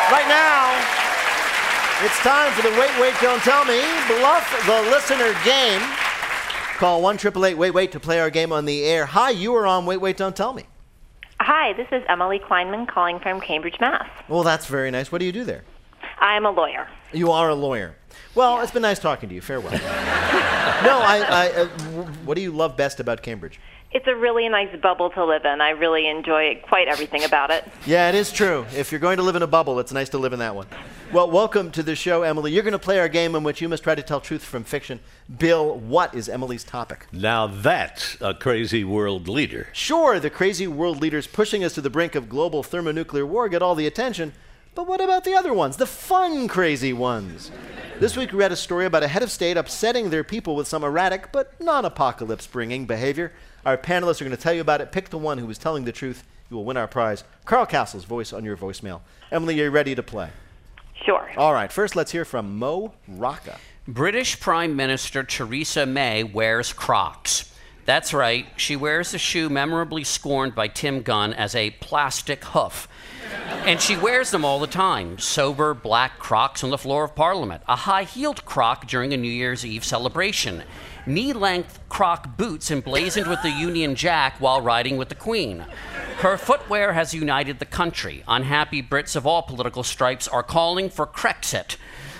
Right now, it's time for the Wait, Wait, Don't Tell Me Bluff the Listener game. Call 1-888-WAIT-WAIT to play our game on the air. Hi, you are on Wait, Wait, Don't Tell Me. Hi, this is Emily Kleinman calling from Cambridge, Mass. Well, that's very nice. What do you do there? I'm a lawyer. You are a lawyer. Well, It's been nice talking to you. Farewell. No, what do you love best about Cambridge? It's a really nice bubble to live in. I really enjoy quite everything about it. Yeah, it is true. If you're going to live in a bubble, it's nice to live in that one. Well, welcome to the show, Emily. You're going to play our game in which you must try to tell truth from fiction. Bill, what is Emily's topic? Now that's a crazy world leader. Sure, the crazy world leaders pushing us to the brink of global thermonuclear war get all the attention. But what about the other ones, the fun crazy ones? This week we read a story about a head of state upsetting their people with some erratic but non-apocalypse-bringing behavior. Our panelists are going to tell you about it. Pick the one who is telling the truth. You will win our prize. Carl Castle's voice on your voicemail. Emily, are you ready to play? Sure. All right, first let's hear from Mo Rocca. British Prime Minister Theresa May wears Crocs. That's right, she wears a shoe memorably scorned by Tim Gunn as a plastic hoof. And she wears them all the time. Sober black Crocs on the floor of Parliament. A high-heeled Croc during a New Year's Eve celebration. Knee-length Croc boots emblazoned with the Union Jack while riding with the Queen. Her footwear has united the country. Unhappy Brits of all political stripes are calling for Crexit.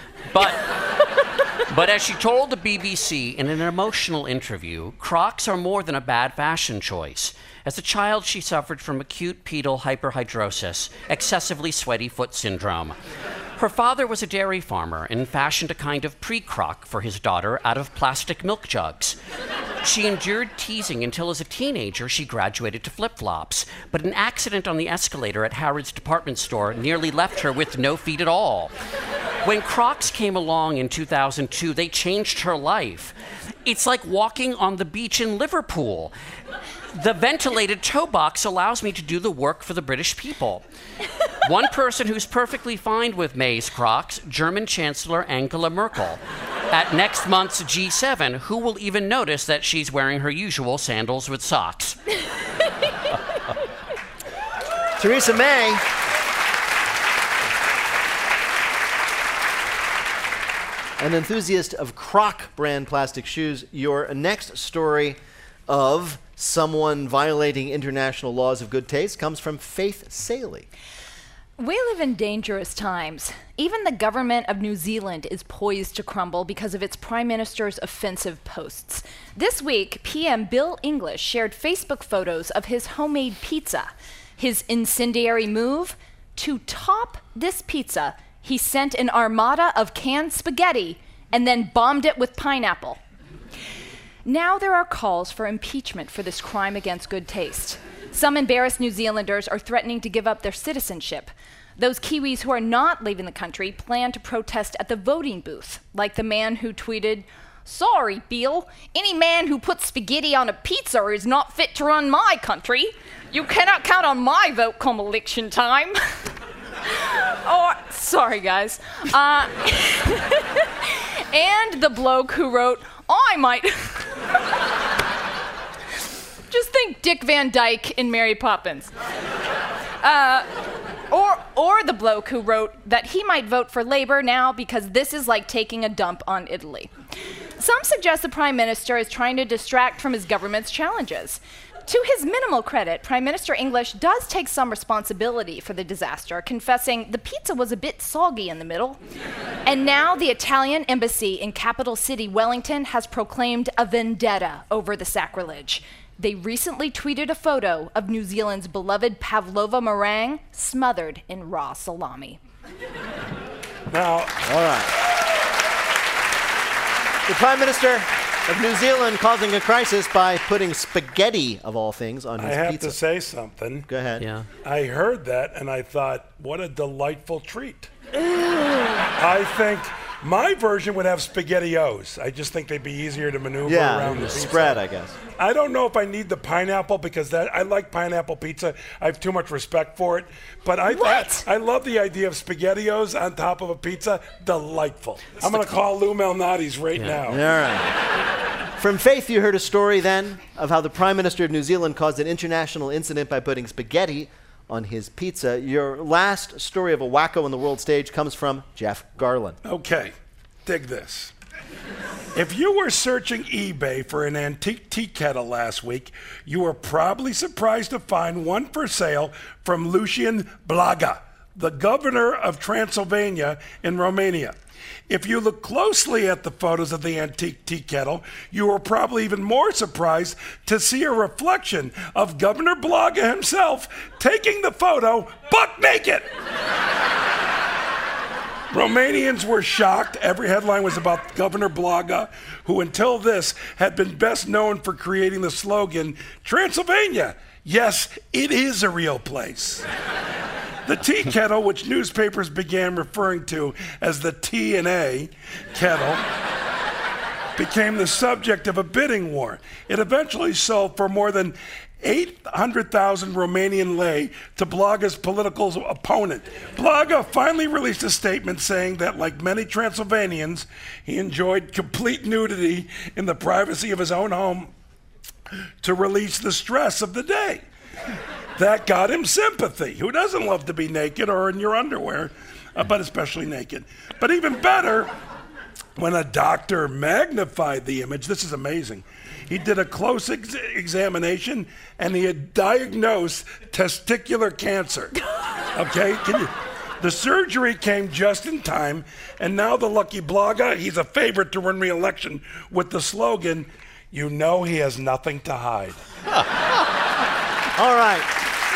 But as she told the BBC in an emotional interview, Crocs are more than a bad fashion choice. As a child, she suffered from acute pedal hyperhidrosis, excessively sweaty foot syndrome. Her father was a dairy farmer and fashioned a kind of pre-Croc for his daughter out of plastic milk jugs. She endured teasing until as a teenager she graduated to flip-flops, but an accident on the escalator at Harrods department store nearly left her with no feet at all. When Crocs came along in 2002, they changed her life. It's like walking on the beach in Liverpool. The ventilated toe box allows me to do the work for the British people. One person who's perfectly fine with May's Crocs, German Chancellor Angela Merkel. At next month's G7, who will even notice that she's wearing her usual sandals with socks? Theresa May. An enthusiast of Croc brand plastic shoes. Your next story of someone violating international laws of good taste comes from Faith Saley. We live in dangerous times. Even the government of New Zealand is poised to crumble because of its prime minister's offensive posts. This week, PM Bill English shared Facebook photos of his homemade pizza. His incendiary move? To top this pizza, he sent an armada of canned spaghetti and then bombed it with pineapple. Now there are calls for impeachment for this crime against good taste. Some embarrassed New Zealanders are threatening to give up their citizenship. Those Kiwis who are not leaving the country plan to protest at the voting booth, like the man who tweeted, "Sorry, Bill, any man who puts spaghetti on a pizza is not fit to run my country. You cannot count on my vote come election time." Oh, sorry, guys. And the bloke who wrote, "I might..." Just think Dick Van Dyke in Mary Poppins. Or the bloke who wrote that he might vote for Labour now because this is like taking a dump on Italy. Some suggest the Prime Minister is trying to distract from his government's challenges. To his minimal credit, Prime Minister English does take some responsibility for the disaster, confessing the pizza was a bit soggy in the middle. And now the Italian embassy in capital city Wellington has proclaimed a vendetta over the sacrilege. They recently tweeted a photo of New Zealand's beloved pavlova meringue smothered in raw salami. Now, all right. The Prime Minister of New Zealand causing a crisis by putting spaghetti, of all things, on his pizza. I have to say something. Go ahead. Yeah. I heard that and I thought, what a delightful treat. I think my version would have SpaghettiOs. I just think they'd be easier to maneuver around the pizza. Spread, I guess. I don't know if I need the pineapple because I like pineapple pizza. I have too much respect for it. But I love the idea of SpaghettiOs on top of a pizza. Delightful. I'm going to call Lou Malnati's right now. All right. From Faith, you heard a story then of how the Prime Minister of New Zealand caused an international incident by putting spaghetti on his pizza. Your last story of a wacko on the world stage comes from Jeff Garlin. Okay, dig this. If you were searching eBay for an antique tea kettle last week, you were probably surprised to find one for sale from Lucian Blaga, the governor of Transylvania in Romania. If you look closely at the photos of the antique tea kettle, you were probably even more surprised to see a reflection of Governor Blaga himself taking the photo buck naked. Romanians were shocked. Every headline was about Governor Blaga, who until this had been best known for creating the slogan, Transylvania, yes, it is a real place. The tea kettle, which newspapers began referring to as the T&A kettle, became the subject of a bidding war. It eventually sold for more than 800,000 Romanian lei to Blaga's political opponent. Blaga finally released a statement saying that, like many Transylvanians, he enjoyed complete nudity in the privacy of his own home to release the stress of the day. That got him sympathy. Who doesn't love to be naked or in your underwear, but especially naked? But even better, when a doctor magnified the image, this is amazing. He did a close examination and he had diagnosed testicular cancer. Okay? The surgery came just in time, and now the lucky Blaga, he's a favorite to win re-election with the slogan, "You know he has nothing to hide." All right.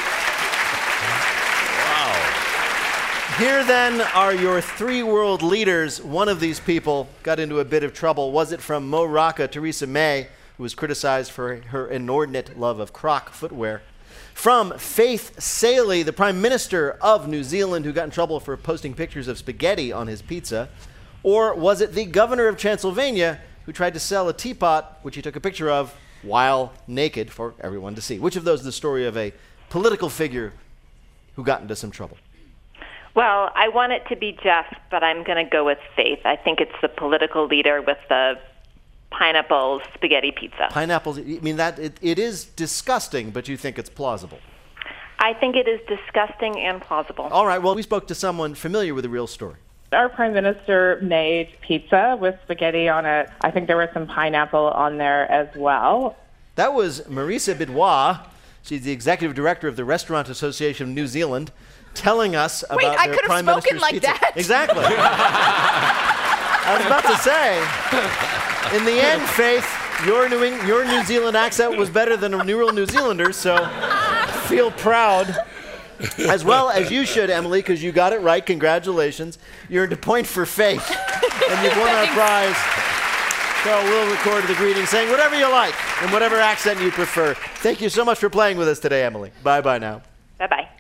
Here then are your three world leaders. One of these people got into a bit of trouble. Was it from Mo Rocca, Theresa May, who was criticized for her inordinate love of Croc footwear? From Faith Salie, the Prime Minister of New Zealand, who got in trouble for posting pictures of spaghetti on his pizza? Or was it the governor of Transylvania, who tried to sell a teapot, which he took a picture of, while naked for everyone to see? Which of those is the story of a political figure who got into some trouble? Well, I want it to be Jeff, but I'm going to go with Faith. I think it's the political leader with the pineapple spaghetti pizza. Pineapples, I mean, it is disgusting, but you think it's plausible. I think it is disgusting and plausible. All right, well, we spoke to someone familiar with the real story. Our Prime Minister made pizza with spaghetti on it. I think there was some pineapple on there as well. That was Marisa Bidois. She's the executive director of the Restaurant Association of New Zealand, telling us about their Prime Minister's like pizza. That. Exactly. I was about to say, in the end, Faith, your New Zealand accent was better than a real New Zealander's, so feel proud. As well as you should, Emily, because you got it right. Congratulations. You earned a point for Faith, and you've won our prize. So we'll record the greeting saying whatever you like in whatever accent you prefer. Thank you so much for playing with us today, Emily. Bye-bye now. Bye-bye.